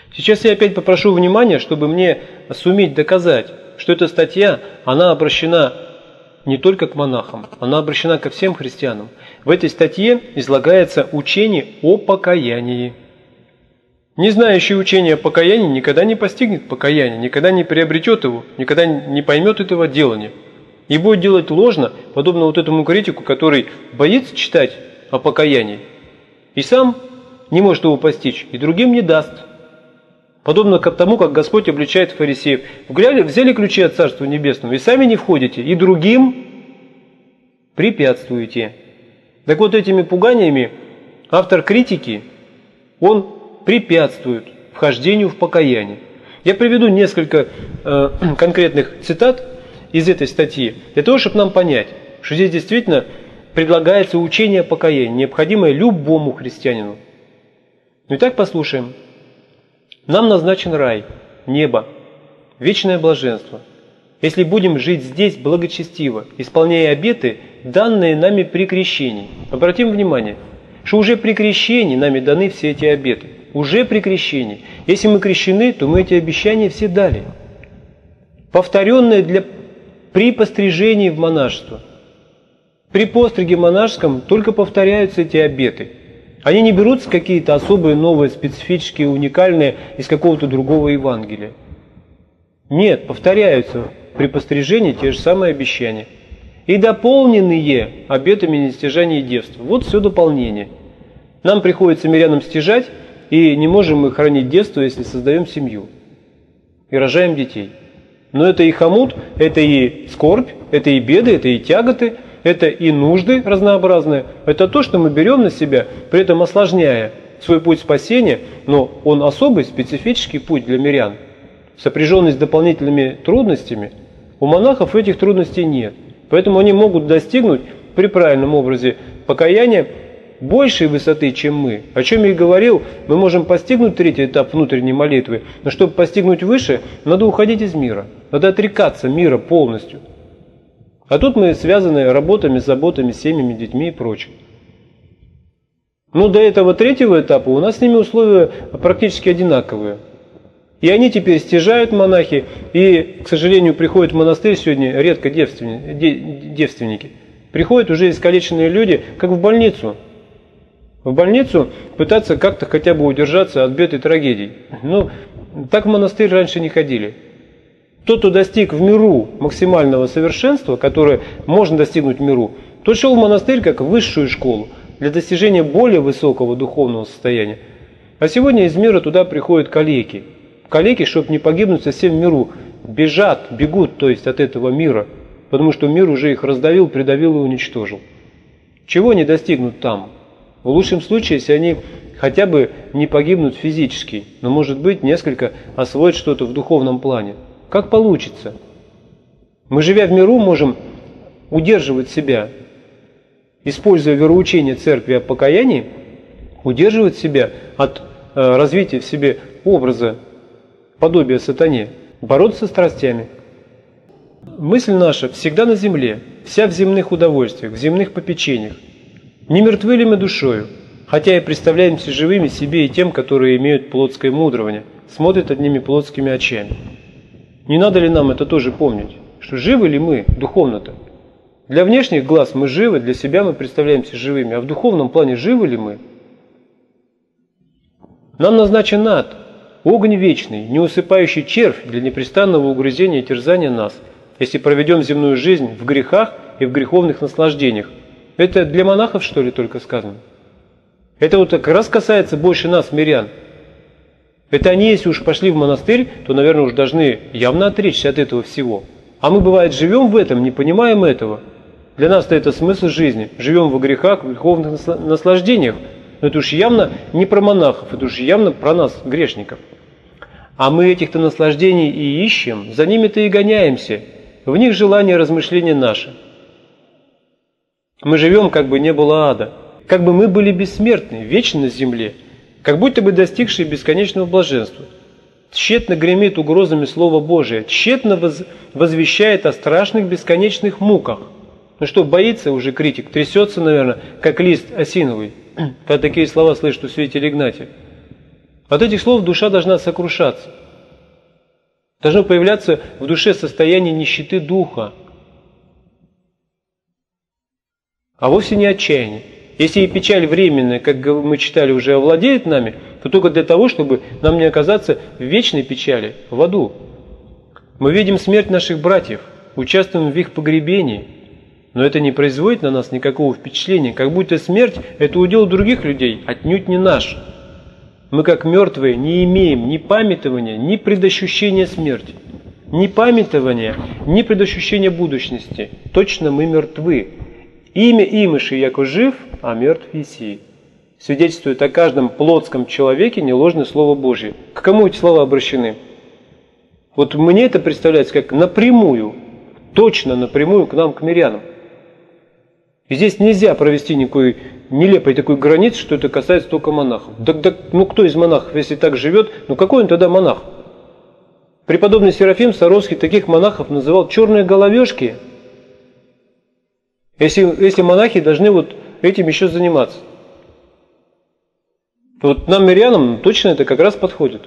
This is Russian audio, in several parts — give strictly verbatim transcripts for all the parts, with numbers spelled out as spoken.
Сейчас я опять попрошу внимания, чтобы мне суметь доказать, что эта статья, она обращена не только к монахам, она обращена ко всем христианам. В этой статье излагается учение о покаянии. Не знающий учение о покаянии никогда не постигнет покаяния, никогда не приобретет его, никогда не поймет этого делания. И будет делать ложно, подобно вот этому критику, который боится читать о покаянии, и сам не может его постичь, и другим не даст. Подобно тому, как Господь обличает фарисеев. Взяли, взяли ключи от Царства Небесного, и сами не входите, и другим препятствуете. Так вот, этими пуганиями автор критики, он препятствует вхождению в покаяние. Я приведу несколько э, конкретных цитат из этой статьи, для того, чтобы нам понять, что здесь действительно предлагается учение о покаянии, необходимое любому христианину. Итак, послушаем. Нам назначен рай, небо, вечное блаженство, если будем жить здесь благочестиво, исполняя обеты, данные нами при крещении. Обратим внимание, что уже при крещении нами даны все эти обеты. Уже при крещении. Если мы крещены, то мы эти обещания все дали. Повторенные для, при пострижении в монашество. При постриге монашеском только повторяются эти обеты. Они не берутся какие-то особые, новые, специфические, уникальные из какого-то другого Евангелия. Нет, повторяются при пострижении те же самые обещания. И дополненные обетами нестяжания и девства. Вот все дополнение. Нам приходится мирянам стяжать, и не можем мы хранить девство, если создаем семью и рожаем детей. Но это и хомут, это и скорбь, это и беды, это и тяготы, это и нужды разнообразные. Это то, что мы берем на себя, при этом осложняя свой путь спасения, но он особый, специфический путь для мирян, сопряженный с дополнительными трудностями. У монахов этих трудностей нет. Поэтому они могут достигнуть при правильном образе покаяния большей высоты, чем мы. О чем я и говорил, мы можем постигнуть третий этап внутренней молитвы, но чтобы постигнуть выше, надо уходить из мира, надо отрекаться мира полностью. А тут мы связаны работами, заботами, семьями, детьми и прочим. Но до этого третьего этапа у нас с ними условия практически одинаковые. И они теперь стяжают, монахи, и, к сожалению, приходят в монастырь сегодня редко девственники. Приходят уже искалеченные люди, как в больницу. В больницу пытаться как-то хотя бы удержаться от бед и трагедий. Но так в монастырь раньше не ходили. Тот, кто достиг в миру максимального совершенства, которое можно достигнуть в миру, тот шел в монастырь как в высшую школу для достижения более высокого духовного состояния. А сегодня из мира туда приходят калеки. Калеки, чтобы не погибнуть совсем в миру, бежат, бегут, то есть от этого мира, потому что мир уже их раздавил, придавил и уничтожил. Чего они достигнут там? В лучшем случае, если они хотя бы не погибнут физически, но, может быть, несколько освоят что-то в духовном плане. Как получится? Мы, живя в миру, можем удерживать себя, используя вероучение церкви о покаянии, удерживать себя от э, развития в себе образа, подобия сатане, бороться со страстями. Мысль наша всегда на земле, вся в земных удовольствиях, в земных попечениях. Не мертвы ли мы душою, хотя и представляемся живыми себе и тем, которые имеют плотское мудрование, смотрят одними плотскими очами. Не надо ли нам это тоже помнить, что живы ли мы духовно-то? Для внешних глаз мы живы, для себя мы представляемся живыми, а в духовном плане живы ли мы? Нам назначен ад, огонь вечный, неусыпающий червь для непрестанного угрызения и терзания нас, если проведем земную жизнь в грехах и в греховных наслаждениях. Это для монахов, что ли, только сказано? Это вот как раз касается больше нас, мирян. Это они, если уж пошли в монастырь, то, наверное, уж должны явно отречься от этого всего. А мы, бывает, живем в этом, не понимаем этого. Для нас-то это смысл жизни. Живем во грехах, в греховных наслаждениях. Но это уж явно не про монахов, это уж явно про нас, грешников. А мы этих-то наслаждений и ищем, за ними-то и гоняемся. В них желание размышления наше. Мы живем, как бы не было ада. Как бы мы были бессмертны, вечны на земле. Как будто бы достигшие бесконечного блаженства. Тщетно гремит угрозами Слово Божие, тщетно воз, возвещает о страшных бесконечных муках. Ну что, боится уже критик, трясется, наверное, как лист осиновый, когда такие слова слышит у святителя Игнатия. От этих слов душа должна сокрушаться. Должно появляться в душе состояние нищеты духа, а вовсе не отчаяние. Если и печаль временная, как мы читали, уже овладеет нами, то только для того, чтобы нам не оказаться в вечной печали, в аду. Мы видим смерть наших братьев, участвуем в их погребении, но это не производит на нас никакого впечатления, как будто смерть – это удел других людей, отнюдь не наш. Мы, как мертвые, не имеем ни памятования, ни предощущения смерти, ни памятования, ни предощущения будущности. Точно мы мертвы. Имя имыши, яко жив, а мертв еси. Свидетельствует о каждом плотском человеке неложное Слово Божье. К кому эти слова обращены? Вот мне это представляется как напрямую, точно напрямую к нам, к мирянам. И здесь нельзя провести никакой нелепой такой границы, что это касается только монахов. Да, да, ну кто из монахов, если так живет, ну какой он тогда монах? Преподобный Серафим Саровский таких монахов называл черные головешки. Если, если монахи должны вот этим еще заниматься. Вот нам, мирянам, точно это как раз подходит.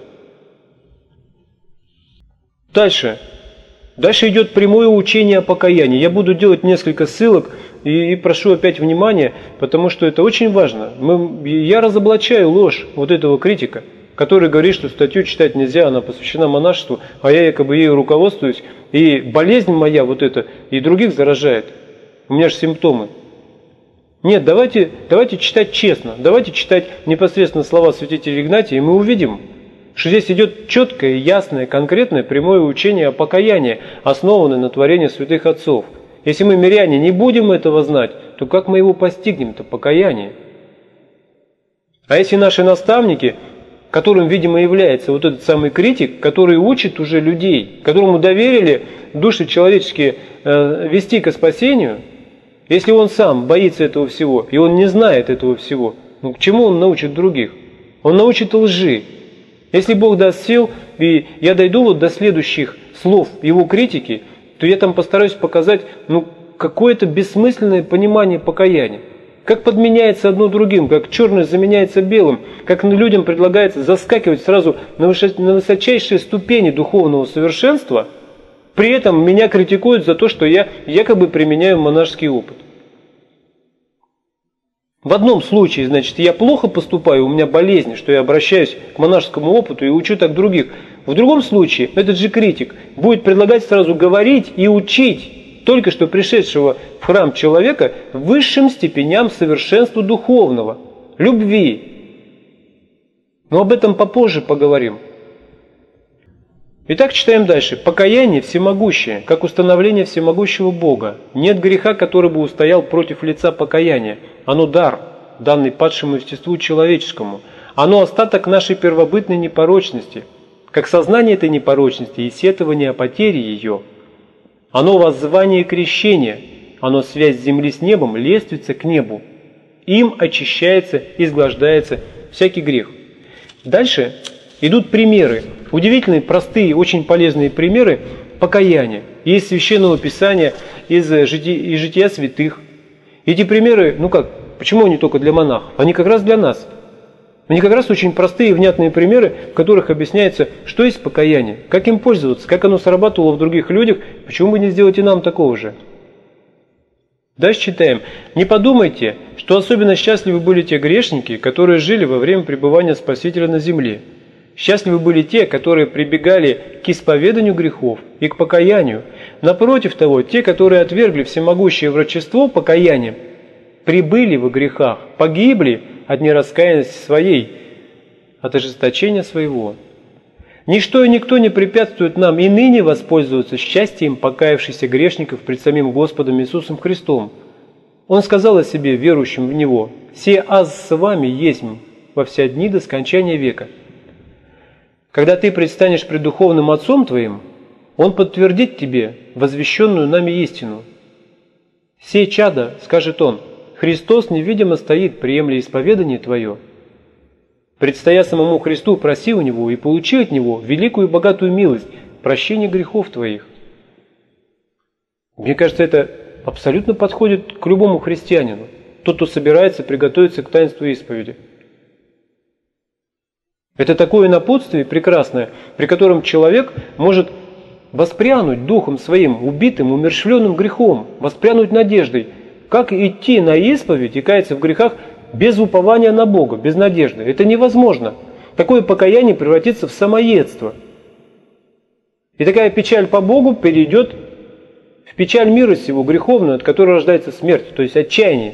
Дальше. Дальше идет прямое учение о покаянии. Я буду делать несколько ссылок и, и прошу опять внимания, потому что это очень важно. Мы, я разоблачаю ложь вот этого критика, который говорит, что статью читать нельзя, она посвящена монашеству, а я якобы ею руководствуюсь, и болезнь моя вот эта и других заражает. У меня же симптомы. Нет, давайте, давайте читать честно, давайте читать непосредственно слова святителя Игнатия, и мы увидим, что здесь идет четкое, ясное, конкретное, прямое учение о покаянии, основанное на творении святых отцов. Если мы, миряне, не будем этого знать, то как мы его постигнем-то, покаяние? А если наши наставники, которым, видимо, является вот этот самый критик, который учит уже людей, которому доверили души человеческие э, вести ко спасению, если он сам боится этого всего, и он не знает этого всего, ну к чему он научит других? Он научит лжи. Если Бог даст сил, и я дойду вот до следующих слов его критики, то я там постараюсь показать ну, какое-то бессмысленное понимание покаяния. Как подменяется одно другим, как черное заменяется белым, как людям предлагается заскакивать сразу на высочайшие ступени духовного совершенства, при этом меня критикуют за то, что я якобы применяю монашеский опыт. В одном случае, значит, я плохо поступаю, у меня болезнь, что я обращаюсь к монашескому опыту и учу так других. В другом случае, этот же критик будет предлагать сразу говорить и учить только что пришедшего в храм человека высшим степеням совершенства духовного, любви. Но об этом попозже поговорим. Итак, читаем дальше. Покаяние всемогущее, как установление всемогущего Бога. Нет греха, который бы устоял против лица покаяния. Оно дар, данный падшему естеству человеческому. Оно остаток нашей первобытной непорочности, как сознание этой непорочности и сетование о потере ее. Оно воззвание крещения, оно связь земли с небом, лестница к небу. Им очищается, изглаждается всякий грех. Дальше идут примеры. Удивительные, простые, очень полезные примеры покаяния. Из Священного Писания, из, жити, из жития святых. Эти примеры, ну как, почему они только для монахов? Они как раз для нас. Они как раз очень простые и внятные примеры, в которых объясняется, что есть покаяние, как им пользоваться, как оно срабатывало в других людях, почему бы не сделать и нам такого же. Дальше читаем. «Не подумайте, что особенно счастливы были те грешники, которые жили во время пребывания Спасителя на земле. Счастливы были те, которые прибегали к исповеданию грехов и к покаянию. Напротив того, те, которые отвергли всемогущее врачество покаяния, прибыли во грехах, погибли от нераскаянности своей, от ожесточения своего. Ничто и никто не препятствует нам и ныне воспользоваться счастьем покаявшихся грешников пред самим Господом Иисусом Христом. Он сказал о себе, верующим в Него: «Се аз с вами есмь во все дни до скончания века». Когда ты предстанешь пред духовным Отцом твоим, Он подтвердит тебе возвещенную нами истину. «Сей чадо, — скажет Он, — Христос невидимо стоит, приемля исповедание твое. Предстоя самому Христу, проси у Него и получи от Него великую и богатую милость, прощение грехов твоих». Мне кажется, это абсолютно подходит к любому христианину, тот, кто собирается приготовиться к таинству исповеди. Это такое напутствие прекрасное, при котором человек может воспрянуть духом своим, убитым, умерщвленным грехом, воспрянуть надеждой. Как идти на исповедь и каяться в грехах без упования на Бога, без надежды? Это невозможно. Такое покаяние превратится в самоедство. И такая печаль по Богу перейдет в печаль мира сего, греховную, от которой рождается смерть, то есть отчаяние.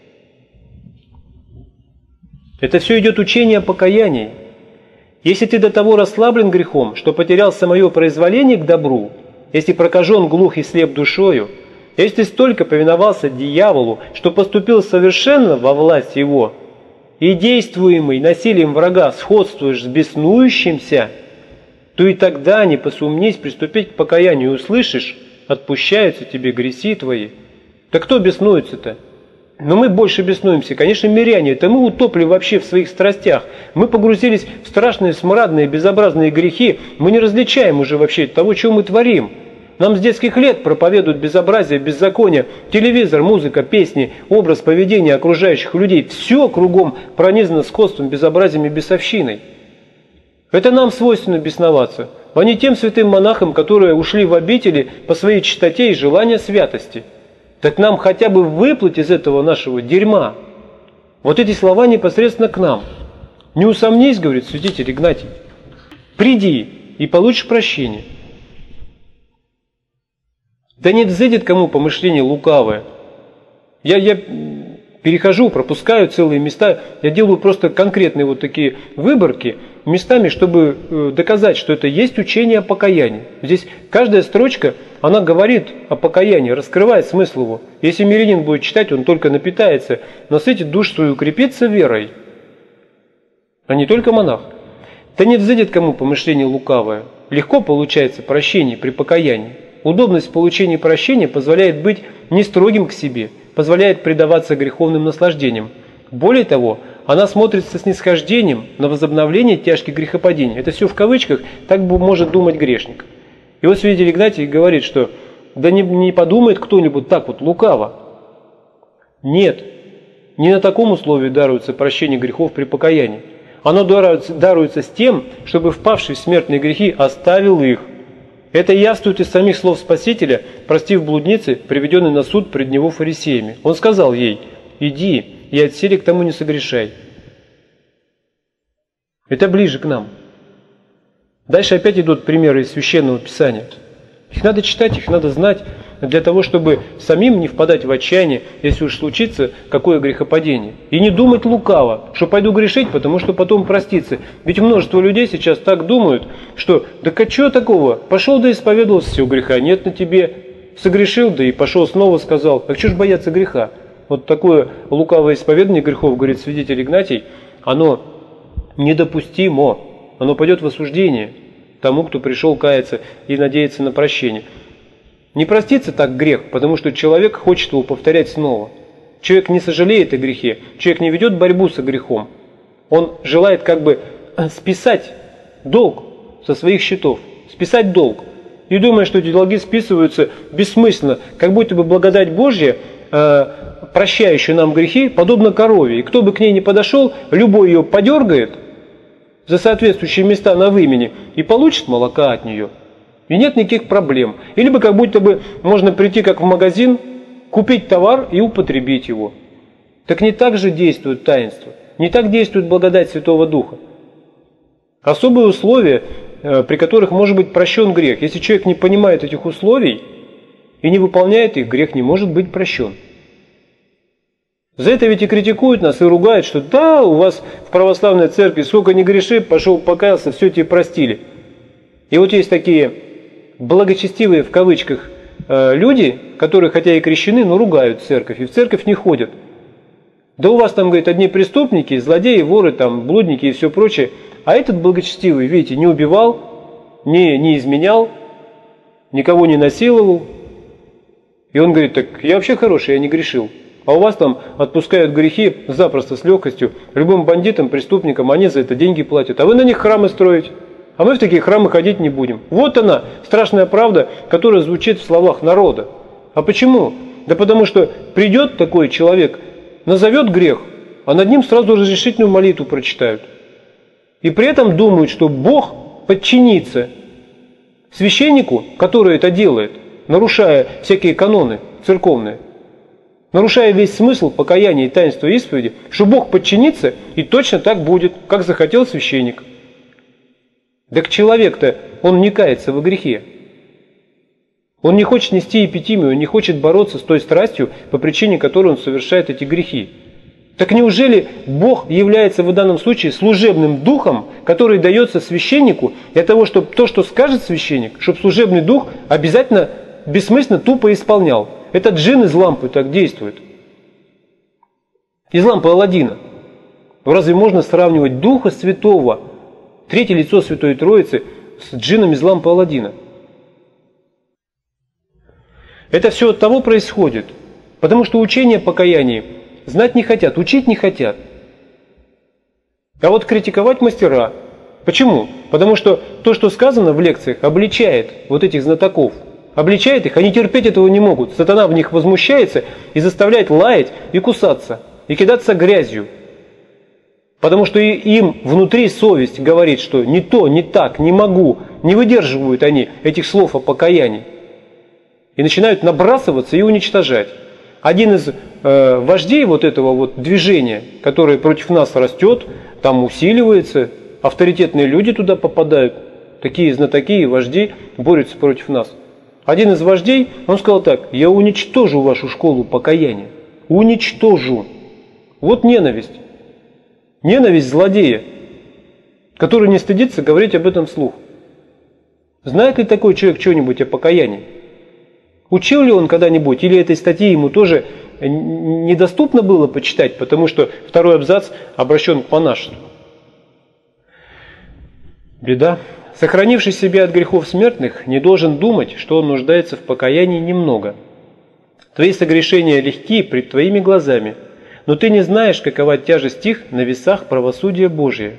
Это все идет учение о покаянии. Если ты до того расслаблен грехом, что потерял самое произволение к добру, если прокажен, глух и слеп душою, если ты столько повиновался дьяволу, что поступил совершенно во власть его, и действуемый насилием врага сходствуешь с беснующимся, то и тогда не посумнись приступить к покаянию, и услышишь, отпущаются тебе грехи твои. Так кто беснуется-то? Но мы больше беснуемся, конечно, миряне. Это мы утопли вообще в своих страстях. Мы погрузились в страшные, смрадные, безобразные грехи. Мы не различаем уже вообще того, что мы творим. Нам с детских лет проповедуют безобразие, беззаконие, телевизор, музыка, песни, образ поведения окружающих людей. Все кругом пронизано скотством, безобразием и бесовщиной. Это нам свойственно бесноваться, а не тем святым монахам, которые ушли в обители по своей чистоте и желанию святости. Так нам хотя бы выплыть из этого нашего дерьма. Вот эти слова непосредственно к нам. Не усомнись, говорит святитель Игнатий, приди и получишь прощение. Да не взыдет кому помышление лукавое. Я, я перехожу, пропускаю целые места, я делаю просто конкретные вот такие выборки местами, чтобы э, доказать, что это есть учение о покаянии. Здесь каждая строчка, она говорит о покаянии, раскрывает смысл его. Если мирянин будет читать, он только напитается, насытит душу свою, укрепится верой, а не только монах. Да не взыдет кому помышление лукавое. Легко получается прощение при покаянии. Удобность получения прощения позволяет быть не строгим к себе, позволяет предаваться греховным наслаждениям. Более того, она смотрит со снисхождением на возобновление тяжких грехопадений. Это все в кавычках, так может думать грешник. И вот святитель Игнатий говорит, что да не, не подумает кто-нибудь так вот лукаво. Нет, не на таком условии даруется прощение грехов при покаянии. Оно даруется, даруется с тем, чтобы впавший в смертные грехи оставил их. Это явствует из самих слов Спасителя, простив блудницы, приведенной на суд пред него фарисеями. Он сказал ей: «Иди, и отселе к тому не согрешай». Это ближе к нам. Дальше опять идут примеры из Священного Писания. Их надо читать, их надо знать, для того, чтобы самим не впадать в отчаяние, если уж случится какое грехопадение. И не думать лукаво, что пойду грешить, потому что потом проститься. Ведь множество людей сейчас так думают, что да а чего такого, пошел да исповедовался, всего греха нет на тебе, согрешил, да и пошел снова сказал. А что ж бояться греха? Вот такое лукавое исповедание грехов, говорит святитель Игнатий, оно недопустимо, оно пойдет в осуждение тому, кто пришел каяться и надеяться на прощение. Не простится так грех, потому что человек хочет его повторять снова. Человек не сожалеет о грехе, человек не ведет борьбу со грехом. Он желает как бы списать долг со своих счетов, списать долг. И думая, что эти долги списываются бессмысленно, как будто бы благодать Божья, э, прощающая нам грехи, подобно корове. И кто бы к ней ни подошел, любой ее подергает за соответствующие места на вымене и получит молока от нее. И нет никаких проблем. Или бы как будто бы можно прийти как в магазин, купить товар и употребить его. Так не так же действует таинство. Не так действует благодать Святого Духа. Особые условия, при которых может быть прощен грех. Если человек не понимает этих условий и не выполняет их, грех не может быть прощен. За это ведь и критикуют нас, и ругают, что да, у вас в православной церкви сколько не греши, пошел покаялся, все тебе простили. И вот есть такие благочестивые в кавычках люди, которые хотя и крещены, но ругают церковь, и в церковь не ходят. Да у вас там, говорит, одни преступники, злодеи, воры, там, блудники и все прочее. А этот благочестивый, видите, не убивал, не, не изменял, никого не насиловал. И он говорит, так я вообще хороший, я не грешил. А у вас там отпускают грехи запросто, с легкостью. Любым бандитам, преступникам, они за это деньги платят. А вы на них храмы строите. А мы в такие храмы ходить не будем. Вот она, страшная правда, которая звучит в словах народа. А почему? Да потому что придет такой человек, назовет грех, а над ним сразу разрешительную молитву прочитают. И при этом думают, что Бог подчинится священнику, который это делает, нарушая всякие каноны церковные, нарушая весь смысл покаяния и таинства исповеди, что Бог подчинится и точно так будет, как захотел священник. Так человек-то, он не кается во грехе. Он не хочет нести эпитимию, он не хочет бороться с той страстью, по причине которой он совершает эти грехи. Так неужели Бог является в данном случае служебным духом, который дается священнику для того, чтобы то, что скажет священник, чтобы служебный дух обязательно бессмысленно тупо исполнял? Этот джин из лампы так действует. Из лампы Аладдина. Разве можно сравнивать Духа Святого, третье лицо Святой Троицы, с джином из лампы Аладдина? Это все от того происходит, потому что учение о покаянии знать не хотят, учить не хотят. А вот критиковать мастера. Почему? Потому что то, что сказано в лекциях, обличает вот этих знатоков. Обличает их, они терпеть этого не могут. Сатана в них возмущается и заставляет лаять и кусаться, и кидаться грязью. Потому что им внутри совесть говорит, что не то, не так, не могу. Не выдерживают они этих слов о покаянии. И начинают набрасываться и уничтожать. Один из э, вождей вот этого вот движения, которое против нас растет, там усиливается, авторитетные люди туда попадают, такие знатоки и вожди борются против нас. Один из вождей, он сказал так: я уничтожу вашу школу покаяния, уничтожу. Вот ненависть, ненависть злодея, который не стыдится говорить об этом вслух. Знает ли такой человек что-нибудь о покаянии? Учил ли он когда-нибудь, или этой статьи ему тоже недоступно было почитать, потому что второй абзац обращен к монашеству? Беда. Сохранивший себя от грехов смертных не должен думать, что он нуждается в покаянии немного. Твои согрешения легки пред твоими глазами, но ты не знаешь, какова тяжесть их на весах правосудия Божия.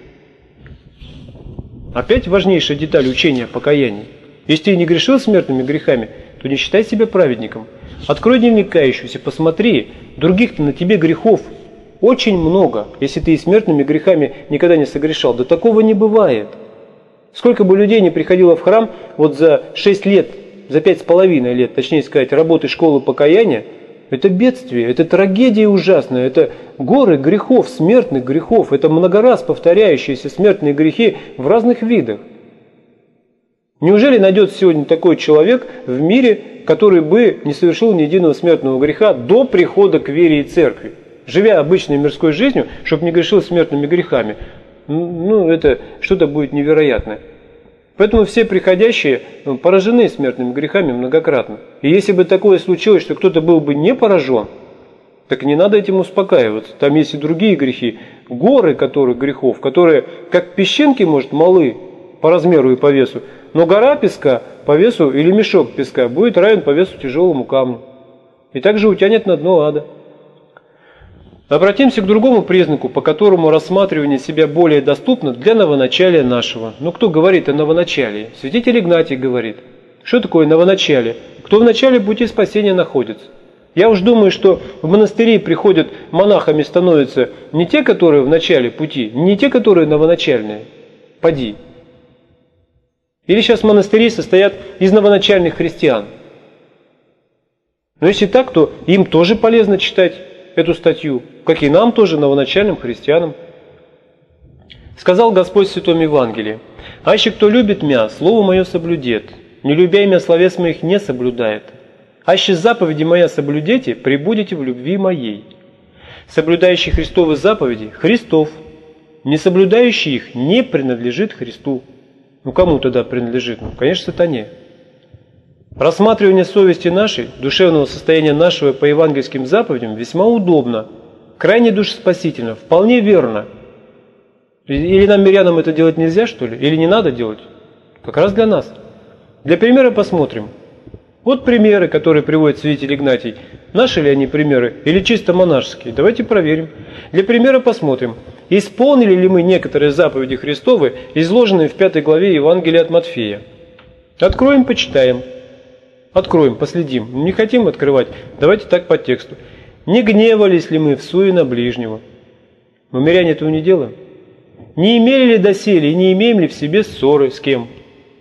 Опять важнейшая деталь учения о покаянии. Если ты не грешил смертными грехами, то не считай себя праведником. Открой дневник кающегося, посмотри, других-то на тебе грехов очень много, если ты и смертными грехами никогда не согрешал. Да такого не бывает. Сколько бы людей не приходило в храм вот за шесть лет, за пять с половиной лет, точнее сказать, работы школы покаяния, это бедствие, это трагедия ужасная, это горы грехов, смертных грехов, это много раз повторяющиеся смертные грехи в разных видах. Неужели найдется сегодня такой человек в мире, который бы не совершил ни единого смертного греха до прихода к вере и церкви, живя обычной мирской жизнью, чтобы не грешил смертными грехами? Ну, это что-то будет невероятное. Поэтому все приходящие поражены смертными грехами многократно. И если бы такое случилось, что кто-то был бы не поражен, так не надо этим успокаиваться. Там есть и другие грехи, горы которых грехов, которые как песчинки, может, малы по размеру и по весу, но гора песка по весу или мешок песка будет равен по весу тяжелому камню. И также утянет на дно ада. Обратимся к другому признаку, по которому рассматривание себя более доступно для новоначалия нашего. Ну, кто говорит о новоначалии? Святитель Игнатий говорит. Что такое новоначалие? Кто в начале пути спасения находится? Я уж думаю, что в монастыри приходят, монахами становятся не те, которые в начале пути, не те, которые новоначальные. Поди. Или сейчас монастыри состоят из новоначальных христиан. Но если так, то им тоже полезно читать эту статью, как и нам тоже, новоначальным христианам. Сказал Господь в Святом Евангелии: «Аще кто любит мя, слово мое соблюдет, не любя мя, словес моих не соблюдает. Аще заповеди моя соблюдете, пребудете в любви моей». Соблюдающий Христовы заповеди – Христов, не соблюдающий их не принадлежит Христу. Ну кому тогда принадлежит? Ну, конечно, сатане. Рассматривание совести нашей, душевного состояния нашего по евангельским заповедям весьма удобно, крайне душеспасительно, вполне верно. Или нам, мирянам, это делать нельзя, что ли? Или не надо делать? Как раз для нас. Для примера посмотрим. Вот примеры, которые приводит святитель Игнатий. Наши ли они примеры или чисто монашеские? Давайте проверим. Для примера посмотрим, исполнили ли мы некоторые заповеди Христовы, изложенные в пятой главе Евангелия от Матфея. Откроем, почитаем. Откроем, последим. Не хотим открывать, давайте так по тексту. Не гневались ли мы в суе на ближнего? Мы, миряне, этого не делаем. Не имели ли доселе и не имеем ли в себе ссоры с кем?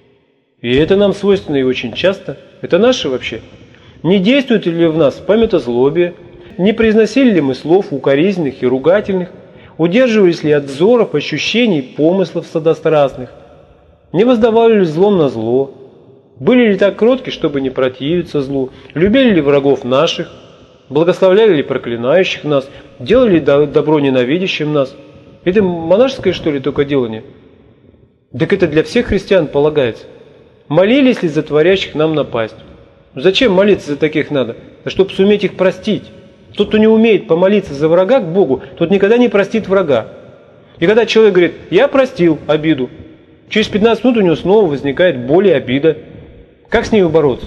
И это нам свойственно и очень часто. Это наше вообще. Не действует ли в нас памятозлобие? Не произносили ли мы слов укоризненных и ругательных? Удерживались ли от взоров, ощущений, помыслов сладострастных? Не воздавали ли злом на зло? Были ли так кротки, чтобы не противиться злу? Любили ли врагов наших? Благословляли ли проклинающих нас? Делали ли добро ненавидящим нас? Это монашеское, что ли, только делание? Так это для всех христиан полагается. Молились ли за творящих нам напасть? Зачем молиться за таких надо? Да чтобы суметь их простить. Тот, кто не умеет помолиться за врага к Богу, тот никогда не простит врага. И когда человек говорит, я простил обиду, через пятнадцать минут у него снова возникает боль и обида. Как с ней бороться?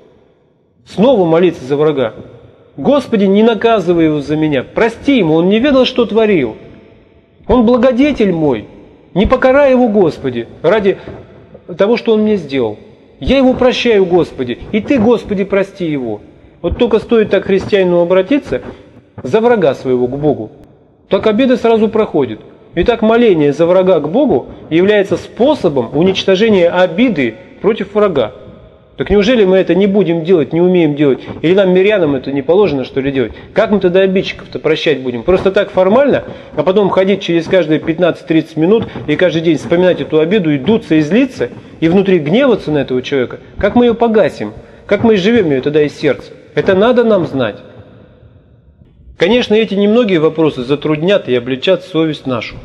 Снова молиться за врага. Господи, не наказывай его за меня, прости ему, он не ведал, что творил. Он благодетель мой, не покарай его, Господи, ради того, что он мне сделал. Я его прощаю, Господи, и Ты, Господи, прости его. Вот только стоит так христианину обратиться за врага своего к Богу, так обида сразу проходит. И так моление за врага к Богу является способом уничтожения обиды против врага. Так неужели мы это не будем делать, не умеем делать? Или нам, мирянам, это не положено, что ли, делать? Как мы тогда обидчиков-то прощать будем? Просто так формально, а потом ходить через каждые пятнадцать-тридцать минут и каждый день вспоминать эту обиду и дуться, и злиться, и внутри гневаться на этого человека? Как мы ее погасим? Как мы изживем ее тогда из сердца? Это надо нам знать. Конечно, эти немногие вопросы затруднят и облегчат совесть нашу.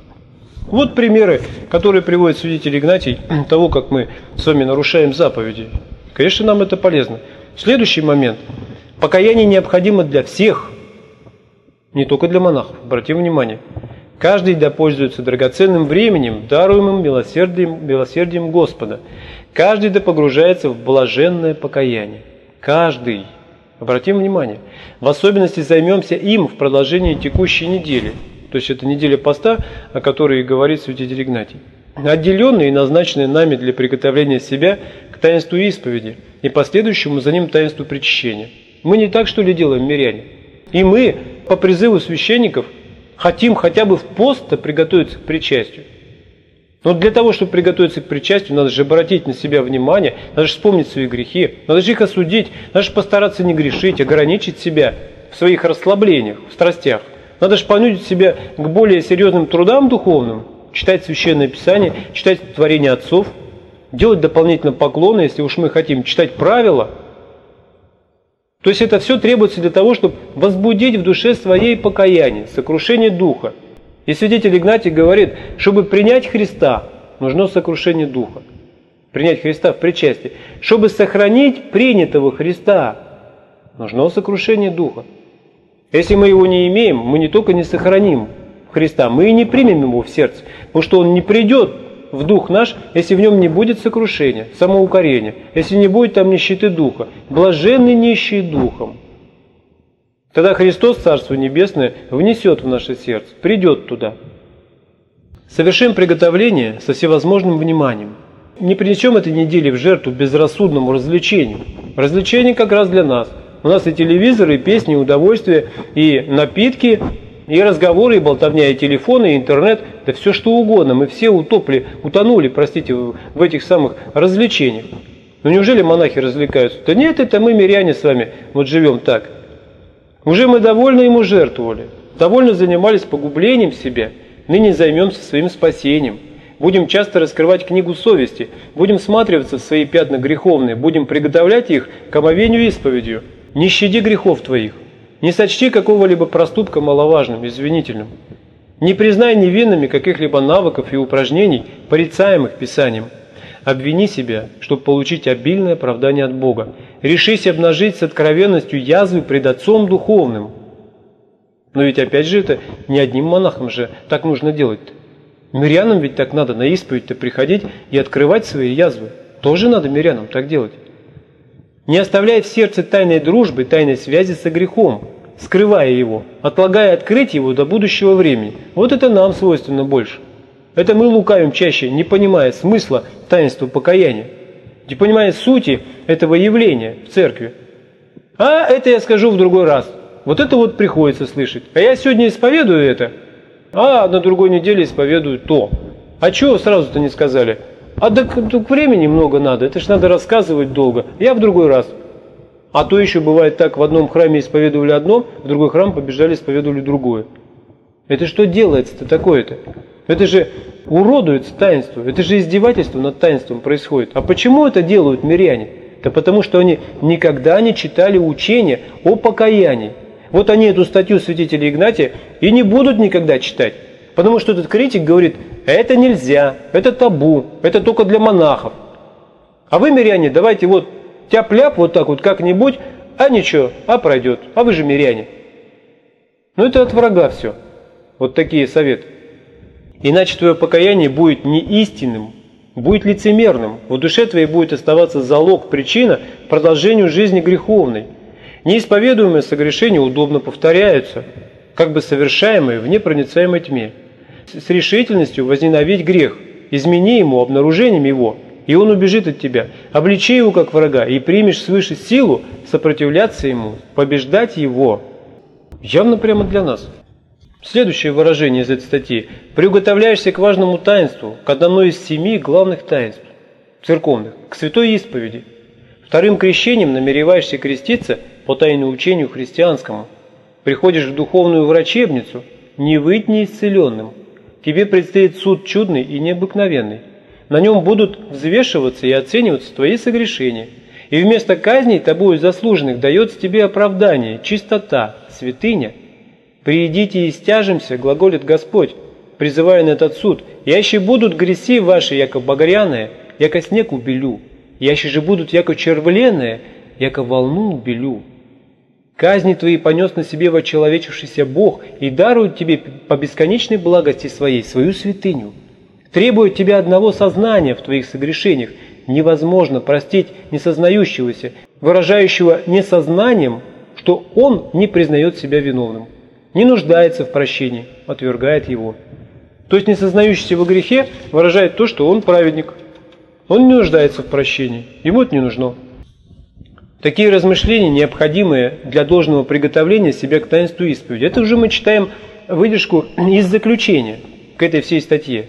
Вот примеры, которые приводит святитель Игнатий того, как мы с вами нарушаем заповеди. Конечно, нам это полезно. Следующий момент. Покаяние необходимо для всех, не только для монахов. Обратим внимание. Каждый да пользуется драгоценным временем, даруемым милосердием, милосердием Господа. Каждый да погружается в блаженное покаяние. Каждый. Обратим внимание. В особенности займемся им в продолжении текущей недели. То есть это неделя поста, о которой говорит святитель Игнатий. Отделенные и назначенные нами для приготовления себя к таинству исповеди и последующему за ним таинству причащения. Мы не так, что ли, делаем, миряне? И мы по призыву священников хотим хотя бы в пост-то приготовиться к причастию. Но для того, чтобы приготовиться к причастию, надо же обратить на себя внимание, надо же вспомнить свои грехи, надо же их осудить, надо же постараться не грешить, ограничить себя в своих расслаблениях, в страстях. Надо же понудить себя к более серьезным трудам духовным, читать Священное Писание, читать творения отцов, делать дополнительно поклоны, если уж мы хотим читать правила. То есть это все требуется для того, чтобы возбудить в душе своей покаяние, сокрушение духа. И святитель Игнатий говорит, чтобы принять Христа, нужно сокрушение духа. Принять Христа в причастии. Чтобы сохранить принятого Христа, нужно сокрушение духа. Если мы его не имеем, мы не только не сохраним Христа, мы и не примем его в сердце, потому что он не придет в дух наш, если в нем не будет сокрушения, самоукорения, если не будет там нищеты духа. Блаженны нищие духом. Тогда Христос, Царство Небесное, внесет в наше сердце, придет туда. Совершим приготовление со всевозможным вниманием. Не принесем этой недели в жертву безрассудному развлечению. Развлечение как раз для нас. У нас и телевизоры, и песни, и удовольствия, и напитки, и разговоры, и болтовня, и телефоны, и интернет, да все что угодно. Мы все утопли, утонули, простите, в этих самых развлечениях. Ну неужели монахи развлекаются? Да нет, это мы, миряне, с вами вот живем так. Уже мы довольно ему жертвовали, довольно занимались погублением себя, ныне займемся своим спасением. Будем часто раскрывать книгу совести, будем всматриваться в свои пятна греховные, будем приготовлять их к омовению исповедью. Не щади грехов твоих, не сочти какого-либо проступка маловажным, извинительным. Не признай невинными каких-либо навыков и упражнений, порицаемых Писанием. Обвини себя, чтобы получить обильное оправдание от Бога. Решись обнажить с откровенностью язвы пред Отцом Духовным. Но ведь опять же это не одним монахам же так нужно делать-то. Мирянам ведь так надо на исповедь-то приходить и открывать свои язвы. Тоже надо мирянам так делать. Не оставляй в сердце тайной дружбы, тайной связи со грехом, скрывая его, отлагая открыть его до будущего времени. Вот это нам свойственно больше. Это мы лукавим чаще, не понимая смысла таинства покаяния, не понимая сути этого явления в церкви. А это я скажу в другой раз. Вот это вот приходится слышать. А я сегодня исповедую это. а на другой неделе исповедуют то. А чего сразу-то не сказали? А так, так времени много надо, это ж надо рассказывать долго. Я в другой раз. А то еще бывает так, в одном храме исповедовали одно, в другой храм побежали, исповедовали другое. Это что делается-то такое-то? Это же уродуется таинство, это же издевательство над таинством происходит. А почему это делают миряне? Да потому что они никогда не читали учения о покаянии. Вот они эту статью святителя Игнатия и не будут никогда читать. Потому что этот критик говорит, это нельзя, это табу, это только для монахов. А вы, миряне, давайте вот тяп-ляп вот так вот как-нибудь, а ничего, а пройдет, а вы же миряне. Ну это от врага все, вот такие советы. Иначе твое покаяние будет не истинным, будет лицемерным. В душе твоей будет оставаться залог, причина продолжению жизни греховной. Неисповедуемые согрешения удобно повторяются, как бы совершаемые в непроницаемой тьме. С решительностью возненавидь грех, измени ему обнаружением его, и он убежит от тебя. Обличи его как врага, и примешь свыше силу сопротивляться ему, побеждать его. Явно прямо для нас. Следующее выражение из этой статьи. Приуготовляешься к важному таинству, к одному из семи главных таинств церковных, к святой исповеди. Вторым крещением намереваешься креститься по тайному учению христианскому. Приходишь в духовную врачебницу, не выйдь неисцеленным. Тебе предстоит суд чудный и необыкновенный. На нем будут взвешиваться и оцениваться твои согрешения. И вместо казней тобою заслуженных дается тебе оправдание, чистота, святыня. «Приидите и стяжемся», глаголит Господь, призывая на этот суд. «Яще будут греси ваши, яко багряные, яко снег убелю. Яще же будут, яко червленые, яко волну убелю. Казни твои понес на себе вочеловечившийся Бог и дарует тебе по бесконечной благости своей свою святыню. Требует тебя одного сознания в твоих согрешениях. Невозможно простить несознающегося, выражающего несознанием, что он не признает себя виновным. Не нуждается в прощении, отвергает его». То есть несознающийся во грехе выражает то, что он праведник. Он не нуждается в прощении, ему это не нужно. Такие размышления необходимые для должного приготовления себя к таинству исповеди. Это уже мы читаем выдержку из заключения к этой всей статье.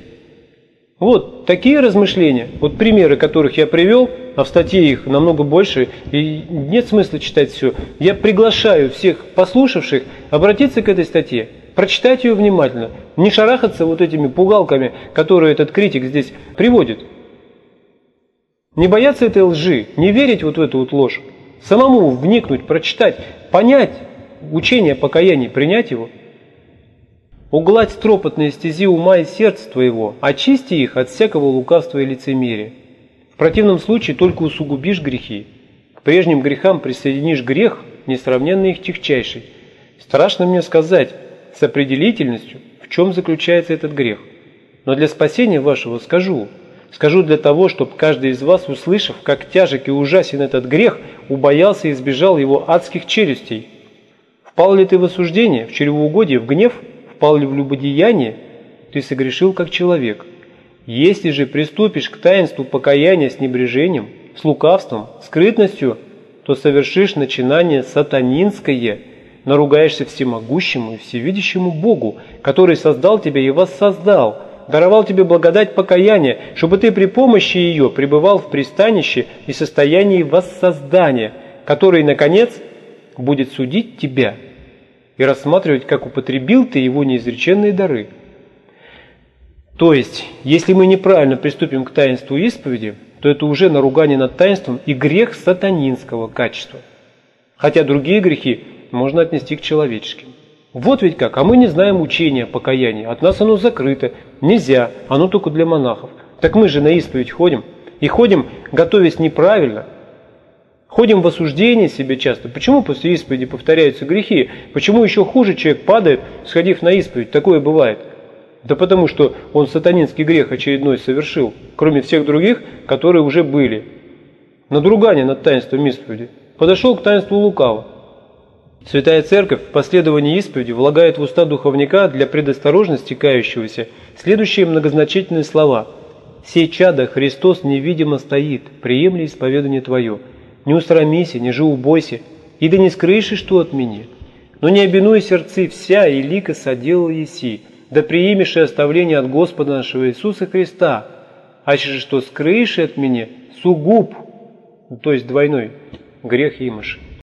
Вот такие размышления, вот примеры, которых я привел, а в статье их намного больше, и нет смысла читать все. Я приглашаю всех послушавших обратиться к этой статье, прочитать ее внимательно, не шарахаться вот этими пугалками, которые этот критик здесь приводит. Не бояться этой лжи, не верить вот в эту вот ложь, самому вникнуть, прочитать, понять учение о покаянии, принять его. Угладь стропотные стези ума и сердца твоего, очисти их от всякого лукавства и лицемерия. В противном случае только усугубишь грехи. К прежним грехам присоединишь грех, несравненно их тягчайший. Страшно мне сказать с определительностью, в чем заключается этот грех. Но для спасения вашего скажу. Скажу для того, чтобы каждый из вас, услышав, как тяжек и ужасен этот грех, убоялся и избежал его адских челюстей. Впал ли ты в осуждение, в чревоугодие, в гнев? Впал ли в любодеяние, ты согрешил как человек. Если же приступишь к таинству покаяния с небрежением, с лукавством, скрытностью, то совершишь начинание сатанинское, наругаешься всемогущему и всевидящему Богу, который создал тебя и воссоздал, даровал тебе благодать покаяния, чтобы ты при помощи ее пребывал в пристанище и состоянии воссоздания, который, наконец, будет судить тебя и рассматривать, как употребил ты его неизреченные дары. То есть, если мы неправильно приступим к таинству исповеди, то это уже наругание над таинством и грех сатанинского качества. Хотя другие грехи можно отнести к человеческим. Вот ведь как, а мы не знаем учения о покаянии, от нас оно закрыто, нельзя, оно только для монахов. Так мы же на исповедь ходим, и ходим, готовясь неправильно, ходим в осуждение себе часто. Почему после исповеди повторяются грехи? Почему еще хуже человек падает, сходив на исповедь? Такое бывает. Да потому что он сатанинский грех очередной совершил, кроме всех других, которые уже были. Надругание над таинством исповеди. Подошел к таинству лукаво. Святая Церковь в последовании исповеди влагает в уста духовника для предосторожности кающегося следующие многозначительные слова. «Сей чадо Христос невидимо стоит, приемли исповедание твое. Не усрамися, не же убойся, и да не скрыши, что от меня. Но не обинуй сердцы вся, и лика соделал еси, да приимешь и оставление от Господа нашего Иисуса Христа, а же что скрыши от меня сугуб, то есть двойной грех имашь.